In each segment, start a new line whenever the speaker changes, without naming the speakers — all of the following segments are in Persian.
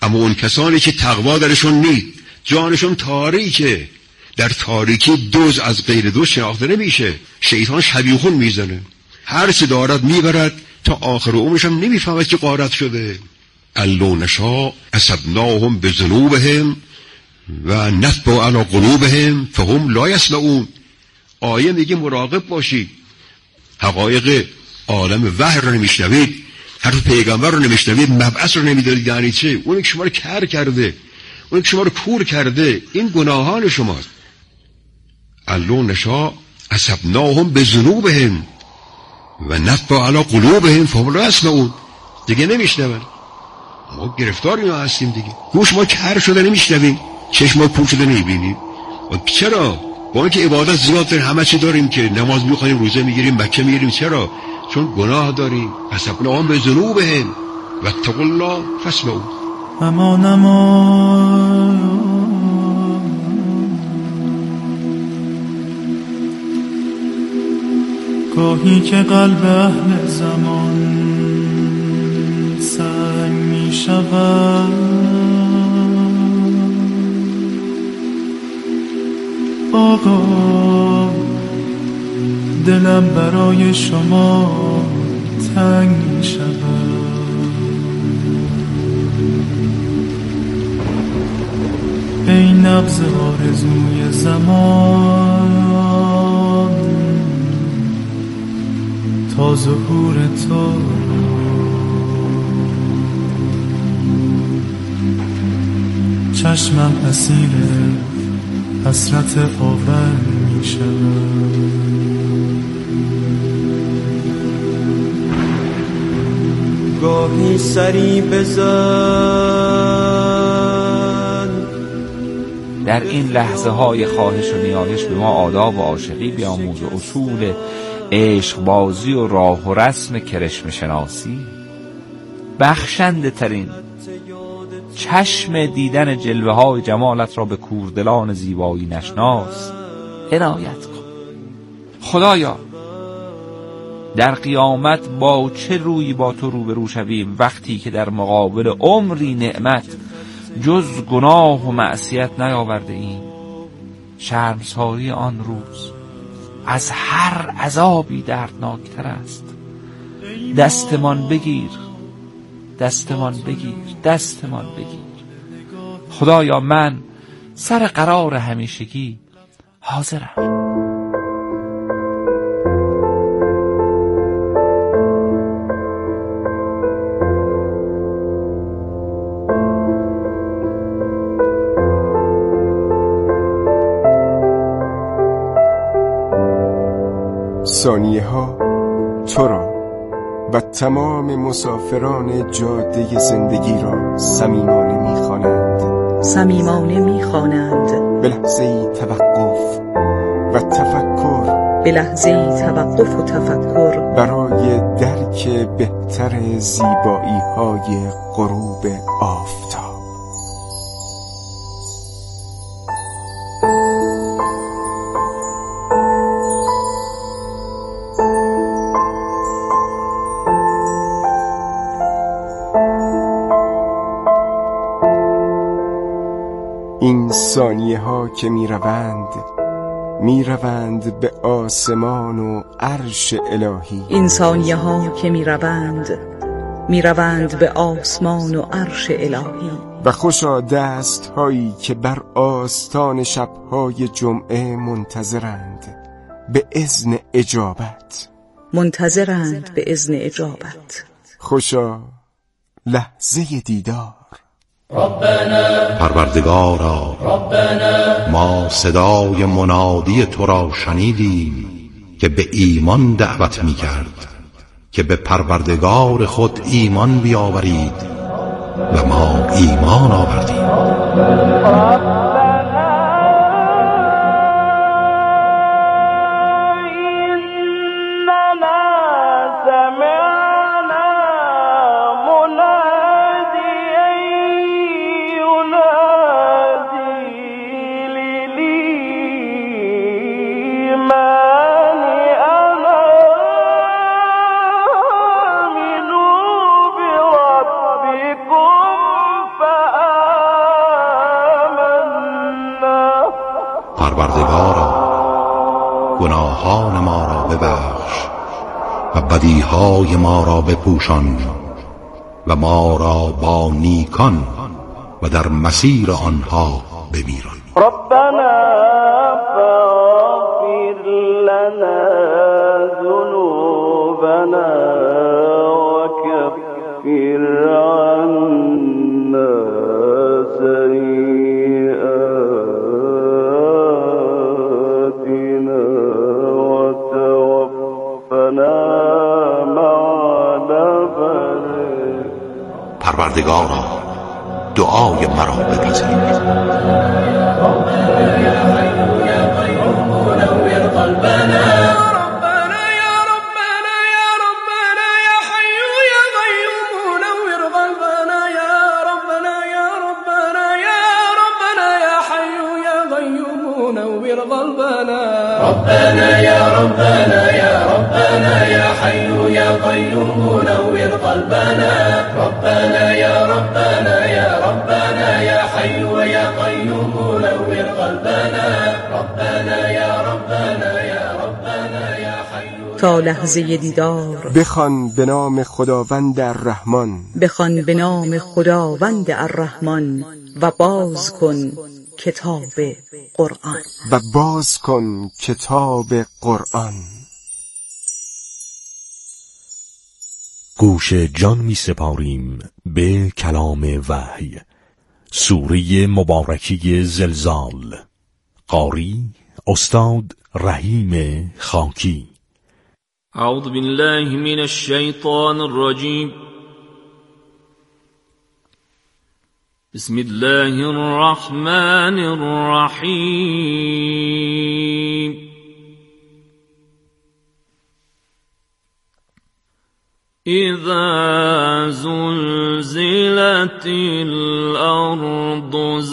اما اون کسانی که تقوا درشون نیست، جانشون تاریکه، در تاریکی دوز از غیر دوز شناخته نمیشه، شیطان شبیخون میزنه، هر چه دارد میبرد تا آخر عمرش هم نمیفهمد که غارت شده. لو نشاء اصبناهم بذنوبهم و نطبع علی قلوبهم فهم لا یسمعون. آیه میگه مراقب باشید، حقایق عالم وحی رو نمیشنوید، حرف پیغمبر رو نمیشنوید، مبعث رو نمیدارید. یعنی چه؟ اون که شما رو کر کرده، اون که شما رو کور کرده، این گناهان شماست. لو نشاء اصبناهم بذنوبهم و نطبع علی قلوبهم فهم لا یسمعون. دیگه نمیشنون. ما گرفتاری ما هستیم دیگه. گوش ما کر شده نمیشنویم، چشم ما کور شده نمیبینیم. چرا؟ با اینکه عبادت زیاد داریم، همه چی داریم، که نماز میخونیم، روزه میگیریم، مکه میگیریم، چرا؟ چون گناه داریم. اصبناهم بذنوبهم و اتقوا الله فاسمعوا.
امان گاهی که قلب اهل زمان سنگ می شود، آقا دلم برای شما تنگ می شود. ای نبض آرزوی زمان تا ظهور تو، چشمم اسیر حسرت آور می شود.
گاهی سری بزن.
در این لحظه های خواهش و نیایش به ما آداب و عاشقی بیاموز و اصول عشق بازی و راه و رسم کرشم شناسی. بخشنده ترین چشم دیدن جلوه های جمالت را به کوردلان زیبایی نشناس عنایت کن. خدایا در قیامت با چه روی با تو روبرو شویم وقتی که در مقابل عمری نعمت جز گناه و معصیت نیاورده ایم. شرمساری آن روز از هر عذابی دردناکتر است. دستمان بگیر، دستمان بگیر، دستمان بگیر. خدایا من سر قرار همیشگی حاضرم.
ثانیه ها تو را و تمام مسافران جاده زندگی را صمیمانه می‌خوانند،
صمیمانه می‌خوانند.
به لحظه توقف و تفکر،
به لحظه توقف و تفکر
برای درک بهتر زیبایی‌های غروب آفتاب. این ثانیه ها که میروند به آسمان و عرش الهی.
این ثانیه ها که میروند به آسمان و عرش الهی.
و خوشا دست هایی که بر آستان شبهای جمعه منتظرند به اذن اجابت. خوشا لحظه دیدار.
پروردگارا، ما صدای منادی تو را شنیدیم که به ایمان دعوت می کرد که به پروردگار خود ایمان بیاورید و ما ایمان آوردیم.
فآمنوا بربكم
پروردگارا گناهان ما را ببخش و بدیهای ما را بپوشان و ما را با نیکان و در مسیر آنها بمیران.
ربنا فاغفر لنا ذنوبنا وكفر عنا سيئاتنا وتوفنا مع الأبرار.
پروردگارا دعای مرا بپذیر.
ربنا يا ربنا يا ربنا يا حي يا قيوم نور قلبنا. ربنا يا ربنا يا ربنا يا حي يا قيوم نور قلبنا. ربنا يا ربنا يا ربنا يا حي.
تا لحظه دیدار
بخوان به نام خداوند الرحمن،
بخوان به نام خداوند الرحمن و باز کن کتاب قرآن.
و باز کن کتاب قرآن.
گوش جان می سپاریم به کلام وحی. سوره مبارکی زلزال. قاری استاد رحیم خاکی.
اعوذ بالله من الشیطان الرجیم. بسم الله الرحمن الرحیم. اذا زلزلت الارض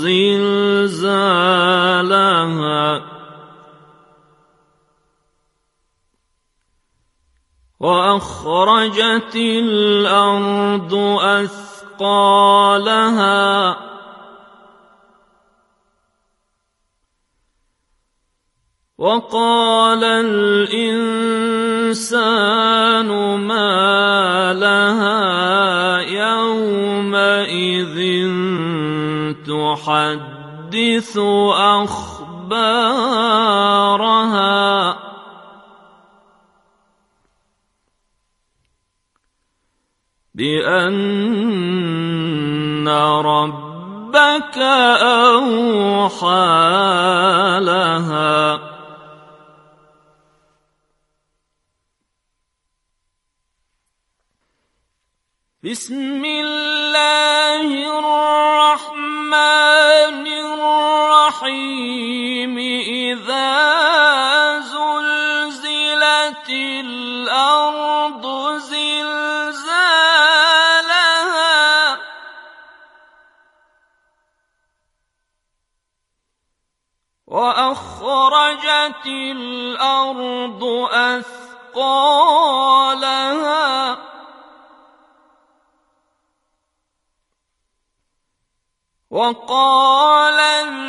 زلزالها واخرجت الارض اثقالها وقال الإنسان ما لها يومئذ تحدث أخبارها بأن ربك أوحى لها. بسم الله الرحمن الرحيم. إذا زلزلت الأرض زلزالها وأخرجت الأرض أثقالها وقال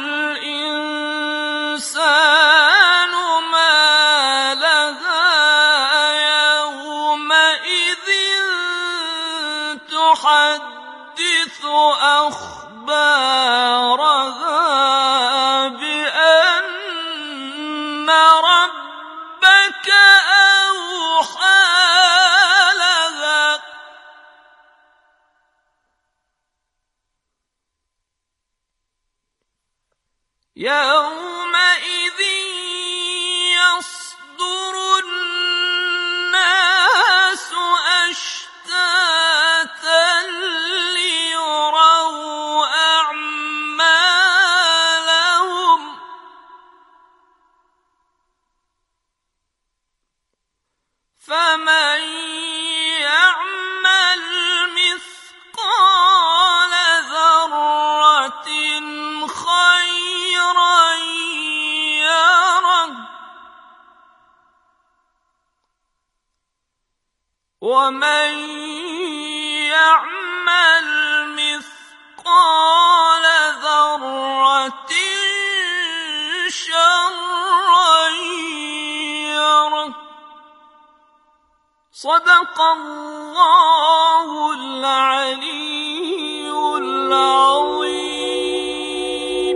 الإنسان ما لها يومئذ تحدث أخبارها بأن ربك أوحى لها. يومئذ يصدر الناس أشتاتا ليروا أعمالهم فمن يعمل مثقال ذرة خيرا يره ومن يعمل مثقال ذرة شرا صدق الله العلی العظیم.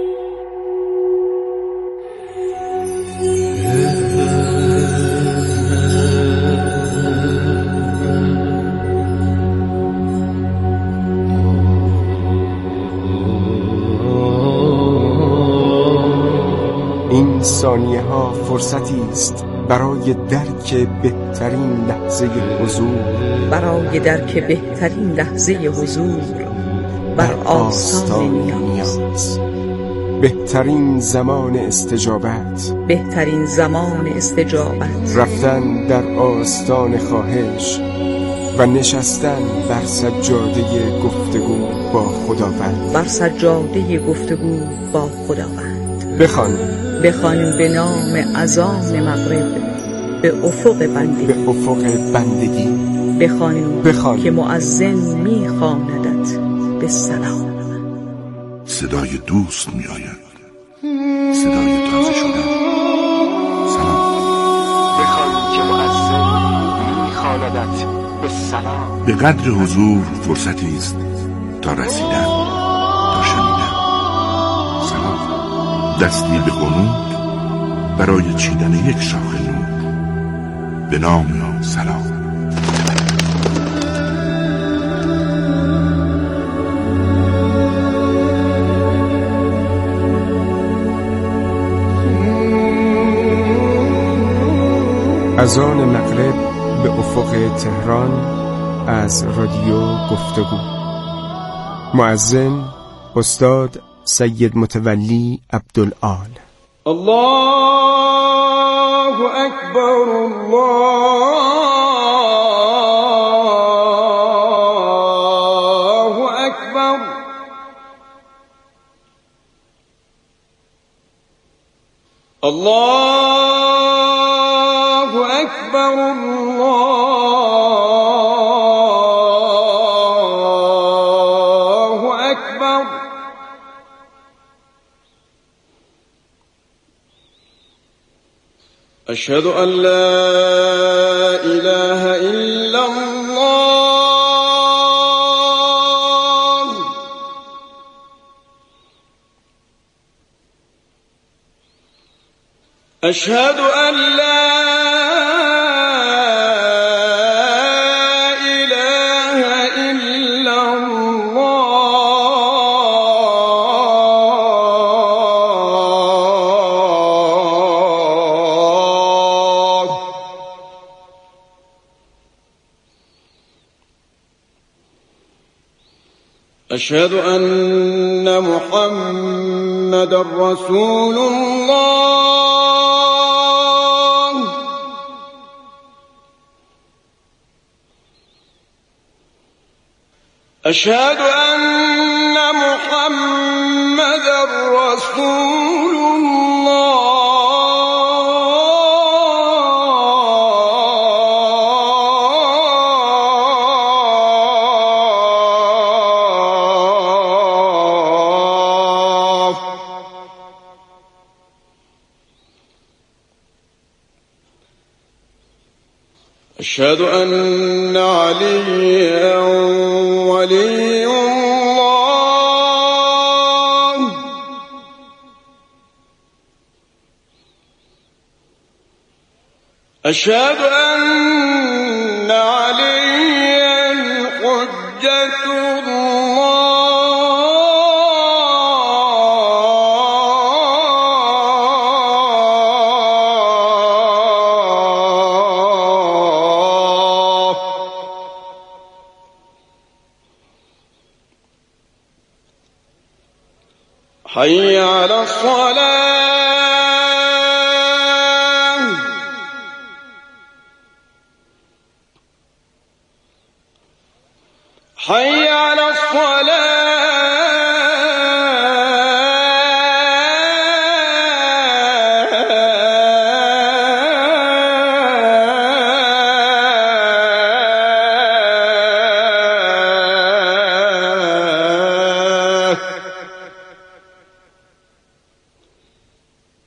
این ثانیه ها فرصتی است برای درک بهترین لحظه حضور،
برای درک بهترین لحظه حضور بر آستان نیاز،
بهترین زمان استجابت،
بهترین زمان استجابت،
رفتن در آستان خواهش و نشستن بر سجاده گفتگو با خداوند،
بر سجاده گفتگو با خداوند.
بخوان
به نام اذان مغرب به افق
بندگی،
بخوان که مؤذن میخواندت به سلام.
صدای دوست می آید، صدای تازه شدن. سلام.
بخوان که مؤذن میخواندت به سلام.
به قدر حضور فرصتی است تا رسیدن، تا شنیدن. سلام. دستی به قنوت برای چیدن یک شاخ نور به نام سلام.
اذان مغرب به افق تهران از رادیو گفتگو. مؤذن استاد سید متولی عبدالآل.
الله اکبر، الله اکبر، الله اکبر، الله اکبر. اشهد ان لا اله الا الله. اشهد ان لا اله الا الله. اشهد ان محمد رسول الله. اشهد ان محمد رسول الله. اشهد ان عليا ولي الله. اشهد ان عليا حجة الله. حي على الصلاة. حي على الصلاة.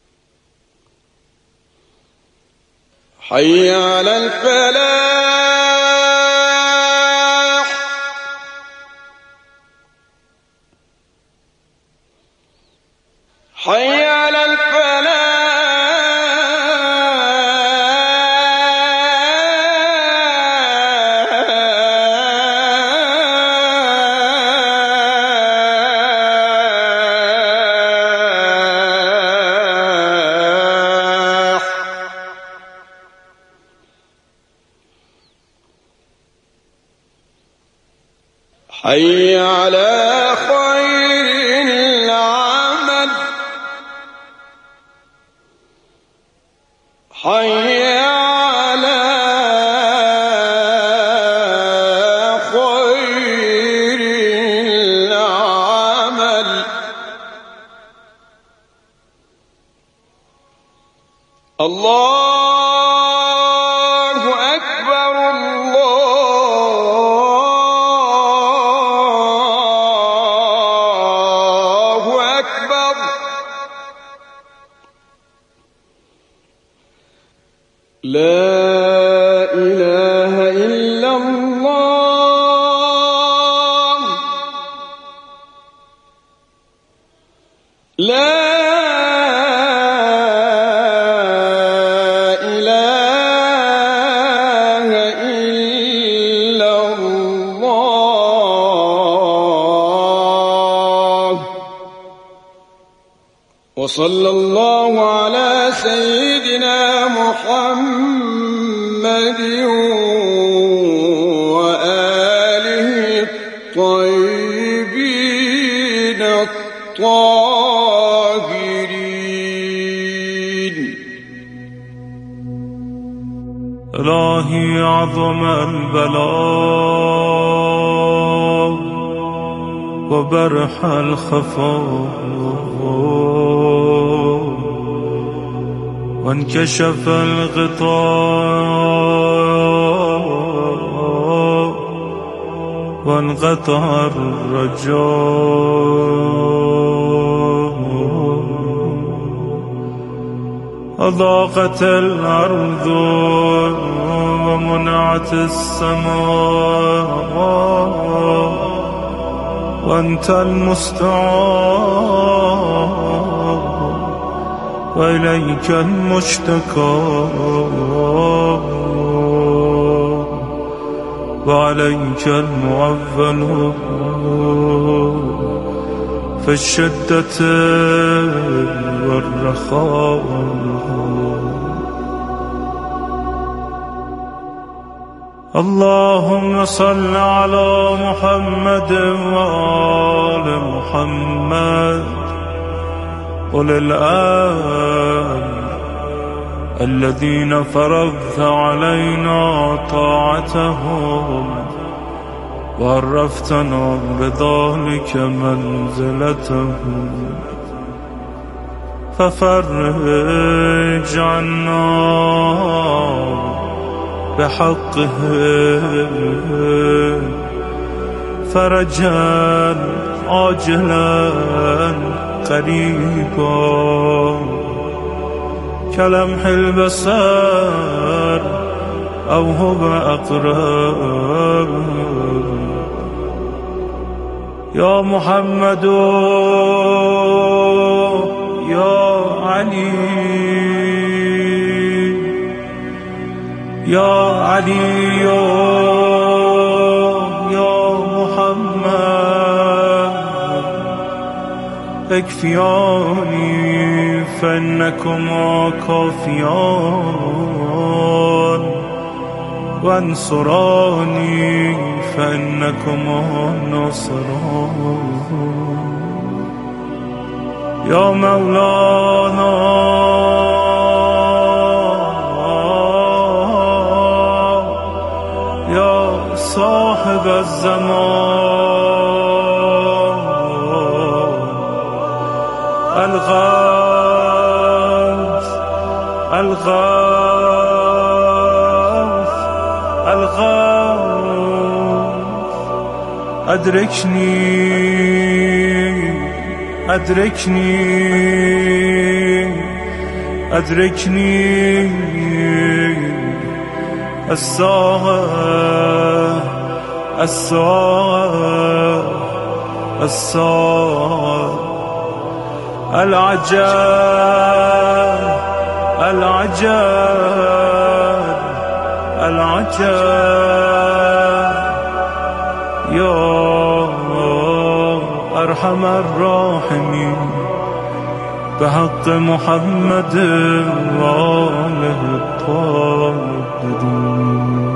حي على الفلاح. حي على الفلاح حي على خير العمل حي على خير العمل الله أكبر الله أكبر لا إله إلا الله لا إله إلا الله وصلى الله على سيدنا محمد وآله الطيبين الطاهرين.
إلهي عظم البلاء وبرح الخفاء وانكشف الغطاء وانقطع الرجاء أضاقت الأرض ومنعت السماء وأنت المستعان وإليك المشتكى وعليك المعول في الشدة والرخاء. اللهم صل على محمد وآل محمد أولي الأمر الذين فرضت علينا طاعتهم وعرفتنا بذلك منزلتهم ففرج عنا بحقهم فرجا عاجلا قريبا كلمح البصر أو هو أقرب. يا محمد يا علي يا علي يا محمد اكفياني فإنكما كافيان وانصراني فإنكما ناصران. يا مولانا يا صاحب الزمان الغوث الغوث الغوث أدركني أدركني أدركني الساعة الساعة الساعة العجب العجب العجب یا ارحم الراحمین به حق محمد و آله الطاهرین.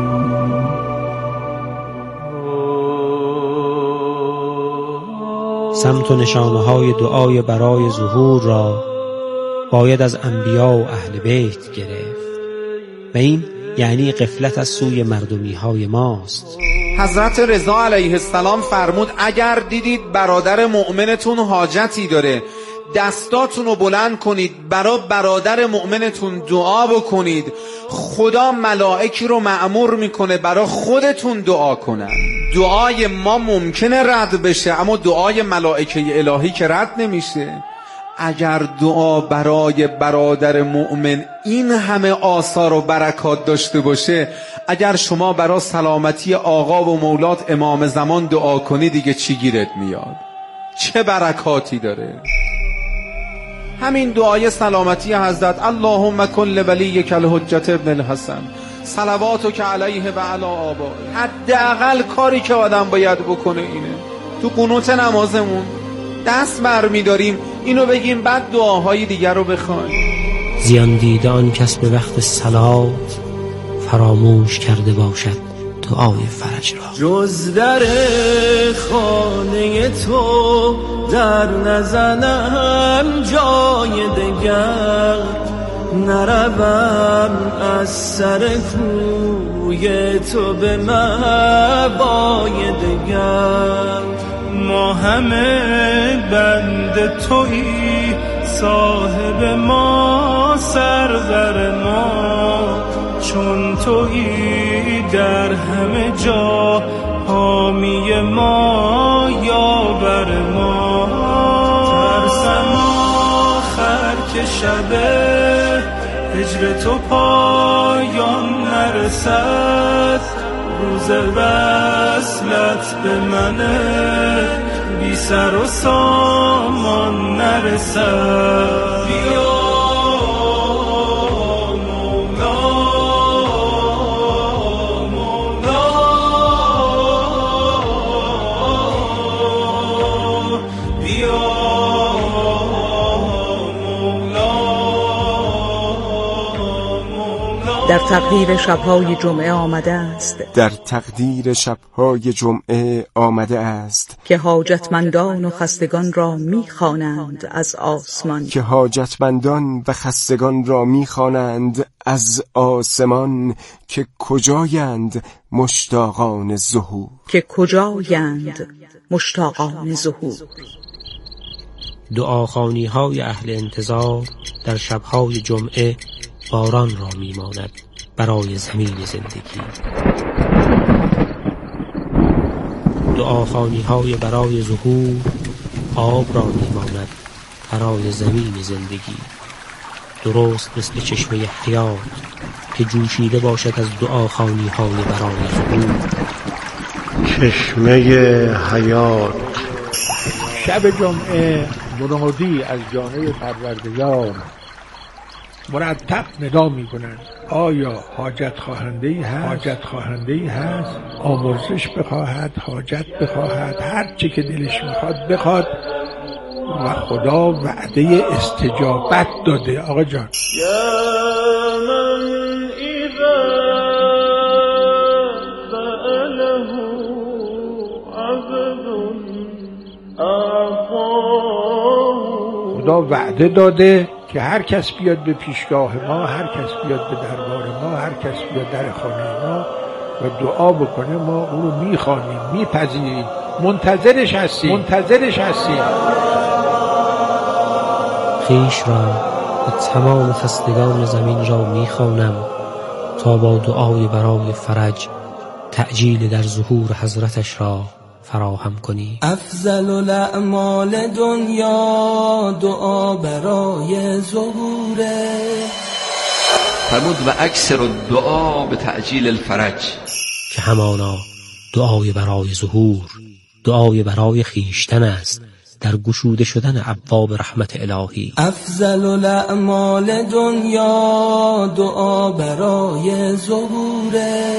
سمت و نشانه‌های دعای برای ظهور را باید از انبیا و اهل بیت گرفت و این یعنی غفلت از سوی مردمی‌های ماست.
حضرت رضا علیه السلام فرمود اگر دیدید برادر مؤمنتون حاجتی داره دستاتون رو بلند کنید برای برادر مؤمنتون دعا بکنید، خدا ملائکی رو مأمور میکنه برای خودتون دعا کنن. دعای ما ممکنه رد بشه اما دعای ملائکه الهی که رد نمیشه. اگر دعا برای برادر مؤمن این همه آثار و برکات داشته باشه، اگر شما برای سلامتی آقا و مولات امام زمان دعا کنی دیگه چی گیرت میاد؟ چه برکاتی داره؟ همین دعای سلامتی حضرت اللهم کن لولیک الحجة ابن الحسن صلواتک علیه و علی آبائه. حداقل کاری که آدم باید بکنه اینه. تو قنوت نمازمون دست برمی‌داریم اینو بگیم بعد دعاهای دیگر رو بخوایم.
زیان دیده آن کس به وقت صلات فراموش کرده باشد دعای فرج را.
جز در خانه تو در نزنم جای دگر، نروم از سر کوی تو به مبای دگر. ما همه بند تویی صاحب ما سرور ما، چون تویی در همه جا حامی ما یاور ما. ترسم آخر که شب هجر تو پایان نرسد، روز وصلت به من بی سر و سامان نرسد. بیا
در تقدیر شب‌های جمعه آمده است،
در تقدیر شب‌های جمعه آمده است
که حاجتمندان و خستگان را می‌خوانند از آسمان،
که حاجتمندان و خستگان را می‌خوانند از آسمان، که کجایند مشتاقان ظهور،
که کجایند مشتاقان ظهور.
دعاخوانی‌های اهل انتظار در شب‌های جمعه باران را میماند برای زمین زندگی. دعاخوانی‌های برای ظهور آب را میماند برای زمین زندگی. درست مثل چشمه حیات که جوشیده باشد از دعاخوانی‌های برای ظهور.
چشمه حیات.
شب جمعه منادی از جانب پروردگار مرتب ندا میکنند آیا حاجت خواهنده‌ای هست؟ حاجت خواهنده‌ای هست؟ آمرزش بخواهد، حاجت بخواهد، هر چی که دلش میخواد بخواد و خدا وعده استجابت داده. آقا جان خدا وعده داده که هر کس بیاد به پیشگاه ما، هر کس بیاد به دربار ما، هر کس بیاد در خانه ما و دعا بکنه ما اون رو میخوانیم، میپذیریم، منتظرش هستیم.
خویش را و تمام خستگان زمین را میخوانم تا با دعای برای فرج تعجیل در ظهور حضرتش را فراهم کنی.
افضل الاعمال دنیا دعا برای ظهوره.
فرمود و اکثر الدعا به تعجیل الفرج،
که همانا دعای برای ظهور دعای برای خیشتن است در گشوده شدن ابواب رحمت الهی.
افضل الاعمال دنیا دعا برای ظهوره.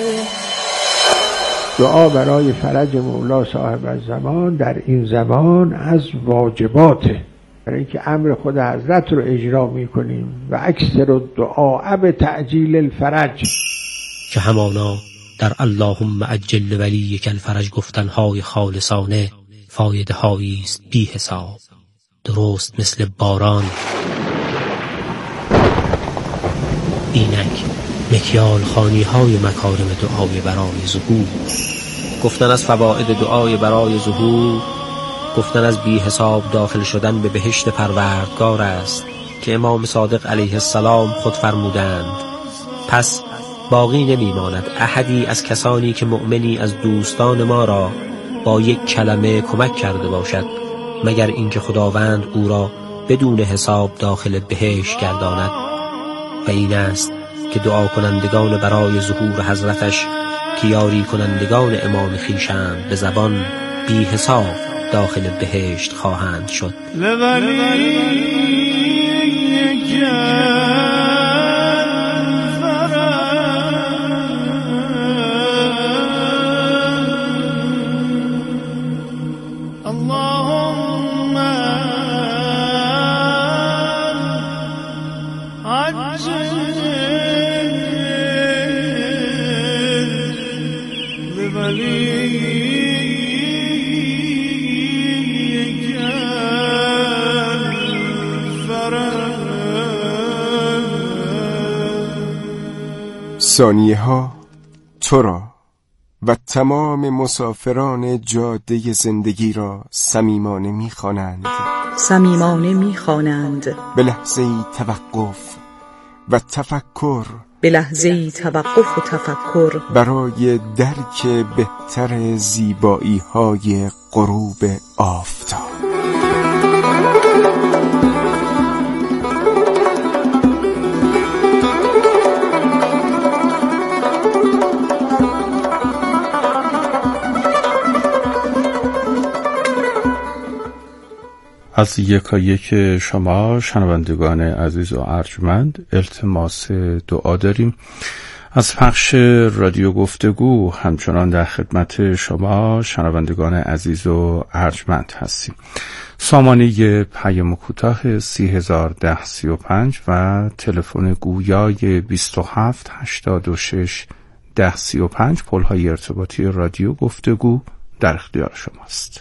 دعا برای فرج مولا صاحب الزمان در این زمان از واجباته، برای اینکه امر خود حضرت رو اجرا میکنیم و اکثر الدعاء به تعجیل الفرج،
که همانا در اللهم عجل ولیک الفرج گفتنهای خالصانه فایده هایی است بی حساب، درست مثل باران. اینک مکیال خانی های مکارم دعای برای ظهور. گفتن از فواید دعای برای ظهور، گفتن از بی حساب داخل شدن به بهشت پروردگار است که امام صادق علیه السلام خود فرمودند. پس باقی نمیماند احدی از کسانی که مؤمنی از دوستان ما را با یک کلمه کمک کرده باشد مگر اینکه خداوند او را بدون حساب داخل بهشت گرداند. و این است که دعا کنندگان برای ظهور حضرتش که یاری کنندگان امام خویشند به زبان بی حساب داخل بهشت خواهند شد.
ثانیه ها تو را و تمام مسافران جاده زندگی را صمیمانه می‌خوانند،
صمیمانه می‌خوانند
به لحظه توقف و تفکر،
به لحظه توقف و تفکر
برای درک بهتر زیبایی های غروب آفتاب.
از یکایک شما شنوندگان عزیز و ارجمند التماس دعا داریم. از پخش رادیو گفتگو همچنان در خدمت شما شنوندگان عزیز و ارجمند هستیم. سامانه پیام کوتاه 301035 و تلفن گویای 2786 1035 پل‌های ارتباطی رادیو گفتگو در اختیار شماست.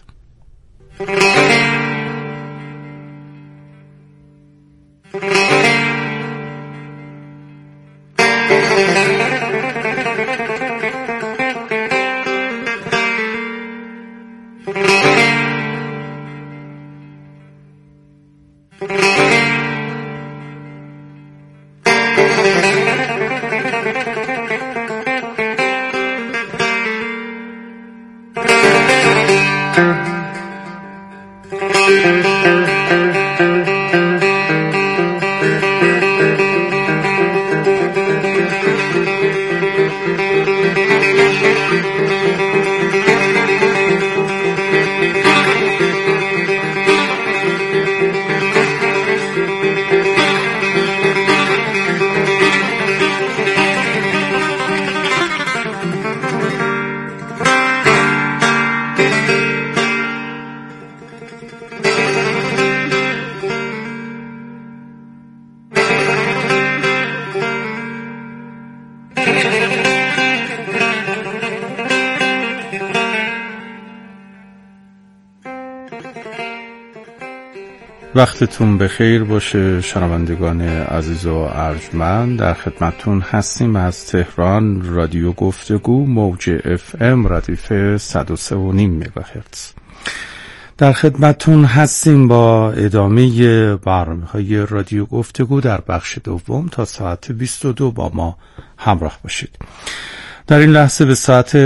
وقتتون بخیر باشه شنوندگان عزیز و ارجمند. در خدمتتون هستیم از تهران. رادیو گفتگو موج FM ردیف 103.5 مگاهرتز. در خدمتتون هستیم با ادامه برنامه‌های رادیو گفتگو در بخش دوم. تا ساعت 22 با ما همراه باشید. در این لحظه به ساعت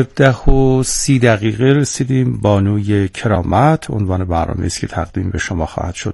10:30 رسیدیم. بانوی کرامت عنوان برنامه است که تقدیم به شما خواهد شد.